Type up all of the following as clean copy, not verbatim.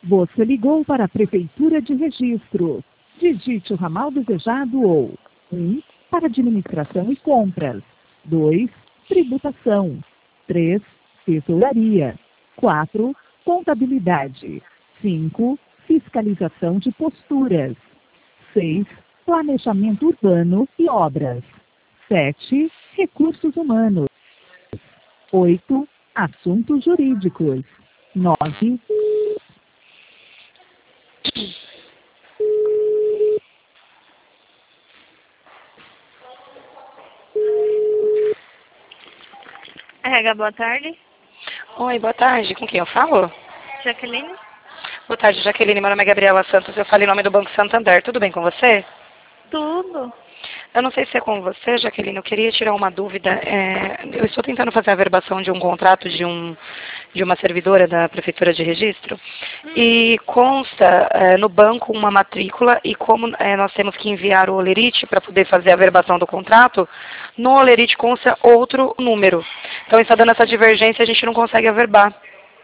Você ligou para a Prefeitura de Registro. Digite o ramal desejado ou 1. Para administração e compras. 2. Tributação. 3. Tesouraria. 4. Contabilidade. 5. Fiscalização de posturas. 6. Planejamento urbano e obras. 7. Recursos humanos. 8. Assuntos jurídicos. 9. RH, boa tarde. Oi, boa tarde. Com quem eu falo? Jaqueline? Boa tarde, Jaqueline. Meu nome é Gabriela Santos. Eu falo em nome do Banco Santander. Tudo bem com você? Tudo. Eu não sei se é com você, Jaqueline. Eu queria tirar uma dúvida. Eu estou tentando fazer a averbação de um contrato de uma servidora da Prefeitura de Registro. E consta no banco uma matrícula e como nós temos que enviar o holerite para poder fazer a averbação do contrato, no holerite consta outro número. Então está dando essa divergência e a gente não consegue averbar.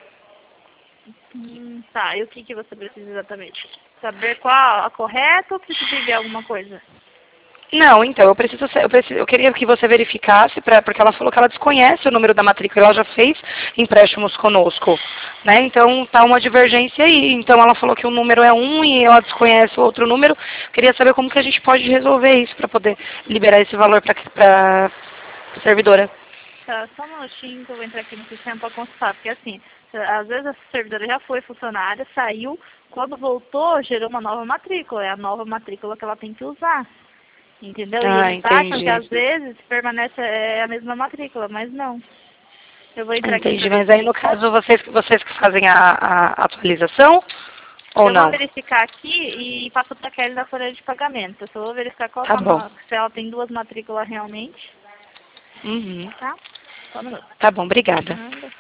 Tá, e o que você precisa exatamente? Saber qual a correta ou precisa enviar alguma coisa? Não, então, eu queria que você verificasse, porque ela falou que ela desconhece o número da matrícula, ela já fez empréstimos conosco, né? Então, tá uma divergência aí. Então, ela falou que o número é 1 e ela desconhece o outro número. Queria saber como que a gente pode resolver isso para poder liberar esse valor para a servidora. Tá, só um minutinho que eu vou entrar aqui no sistema para consultar, porque assim, às vezes a servidora já foi funcionária, saiu, quando voltou, gerou uma nova matrícula, é a nova matrícula que ela tem que usar. Entendeu? E eles acham que às vezes permanece a mesma matrícula, mas não. Eu vou entrar aqui. Entendi, mas aí no caso vocês que fazem a atualização ou não? Eu vou verificar aqui e passo para a Kelly da folha de pagamento. Eu só vou verificar qual se ela tem duas matrículas realmente. Uhum. Tá? Só um minuto. Tá bom, obrigada. Nada.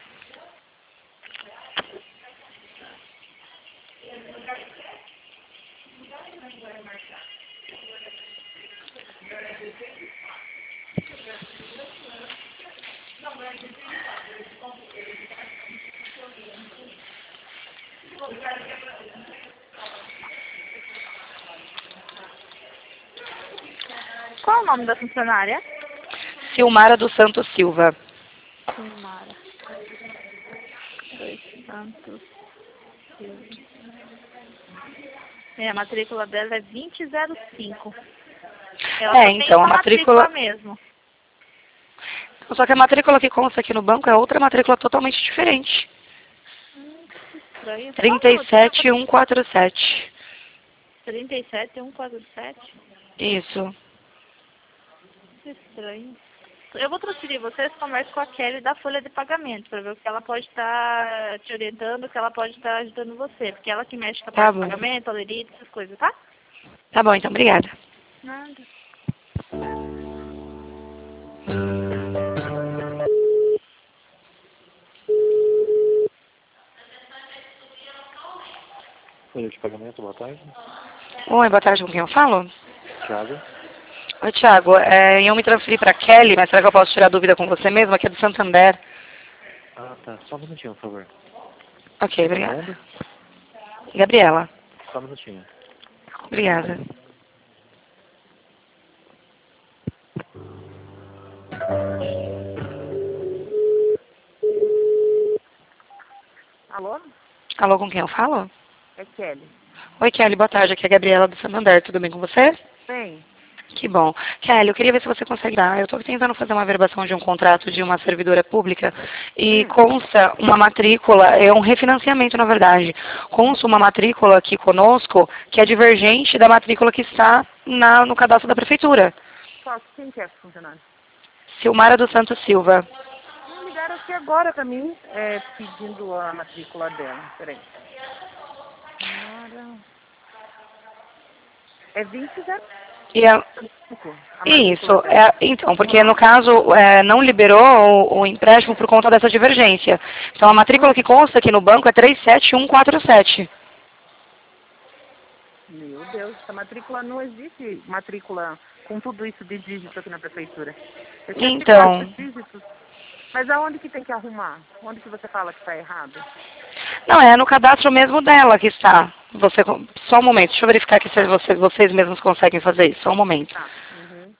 Qual o nome da funcionária? Silmara dos Santos Silva. Silmara dos Santos Silva. A matrícula dela é 2005. Ela só então, tem a matrícula mesmo. Só que a matrícula que consta aqui no banco é outra matrícula totalmente diferente. Estranho. 37147. 37147? Isso. Estranho. Eu vou transferir vocês, converse com a Kelly da folha de pagamento, para ver o que ela pode estar te orientando, o que ela pode estar ajudando você. Porque ela que mexe com a parte de pagamento, alerite, essas coisas, tá? Tá bom, então, obrigada. Nada. Folha de pagamento, boa tarde. Oi, boa tarde, com quem eu falo? Thiago. Oi, Thiago. Eu me transferi para Kelly, mas será que eu posso tirar dúvida com você mesmo? Aqui é do Santander. Ah, tá. Só um minutinho, por favor. Ok, obrigada. Gabriela. Só um minutinho. Obrigada. Alô? Alô, com quem eu falo? É Kelly. Oi, Kelly, boa tarde. Aqui é a Gabriela do Santander. Tudo bem com você? Bem. Que bom. Kelly, eu queria ver se você consegue dar. Eu estou tentando fazer uma averbação de um contrato de uma servidora pública e consta uma matrícula, é um refinanciamento, na verdade. Consta uma matrícula aqui conosco que é divergente da matrícula que está no cadastro da prefeitura. Quem que é esse funcionário? Silmara dos Santos Silva. Ligaram aqui agora pra mim, pedindo a matrícula dela. Peraí. É 2005. E isso, então, porque no caso não liberou o empréstimo por conta dessa divergência. Então a matrícula que consta aqui no banco é 37147. Meu Deus, essa matrícula não existe, matrícula com tudo isso de dígito aqui na prefeitura. Então. Mas aonde que tem que arrumar? Onde que você fala que está errado? Não, é no cadastro mesmo dela que está. Você, só um momento, deixa eu verificar aqui se vocês mesmos conseguem fazer isso. Só um momento. Tá. Uhum.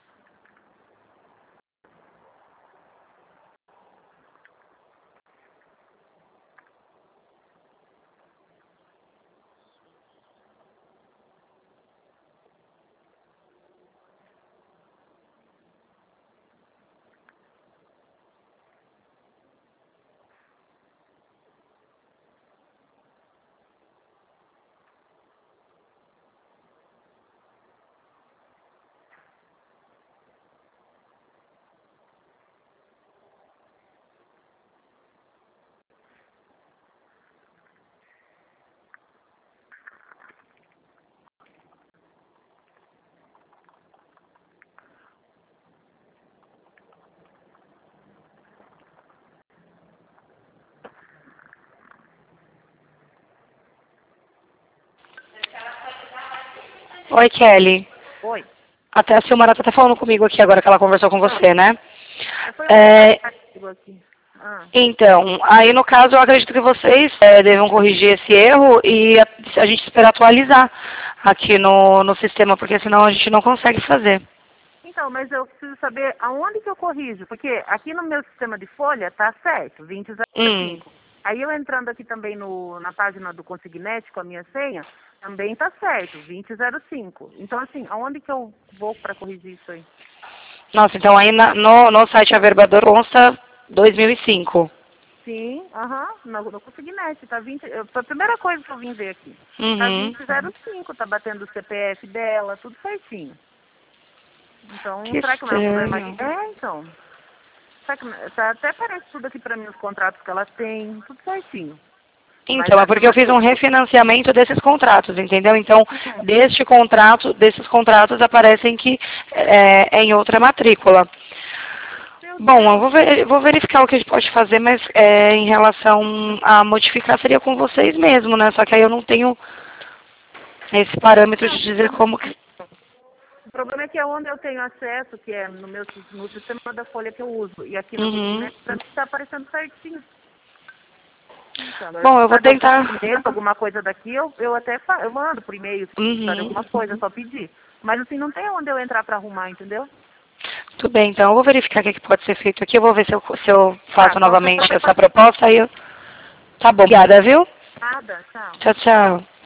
Oi, Kelly. Oi. Até a Silmara tá até falando comigo aqui agora que ela conversou com você, né? Foi um aqui. Ah. Então, aí no caso eu acredito que vocês devam corrigir esse erro e a gente esperar atualizar aqui no sistema, porque senão a gente não consegue fazer. Então, mas eu preciso saber aonde que eu corrijo, porque aqui no meu sistema de folha tá certo, 2005. Aí eu entrando aqui também na página do Consignet com a minha senha, também tá certo, 2005. Então, assim, aonde que eu vou para corrigir isso aí? Nossa, então aí no site Averbador consta 2005. Sim, no Consignet, tá 20, foi a primeira coisa que eu vim ver aqui. Tá Uhum. 2005, tá batendo o CPF dela, tudo certinho. Então, Que será que não é um problema estranho. aqui? Então. Será que, até parece tudo aqui pra mim, os contratos que ela tem, tudo certinho. Então, é porque eu fiz um refinanciamento desses contratos, entendeu? Então, desses contratos aparecem que é em outra matrícula. Bom, eu vou verificar o que a gente pode fazer, mas em relação a modificar seria com vocês mesmo, né? Só que aí eu não tenho esse parâmetro de dizer como que... O problema é que é onde eu tenho acesso, que é no sistema da folha que eu uso. E aqui no documento, pra mim tá aparecendo certinho. Então, Bom, eu vou tentar... Alguma coisa daqui, eu até eu mando por e-mail, se alguma coisa, só pedir. Mas assim, não tem onde eu entrar pra arrumar, entendeu? Tudo bem, então eu vou verificar o que pode ser feito aqui. Eu vou ver se eu faço novamente essa proposta. Aí eu... Tá bom, obrigada, viu? Nada, tchau. Tchau, tchau.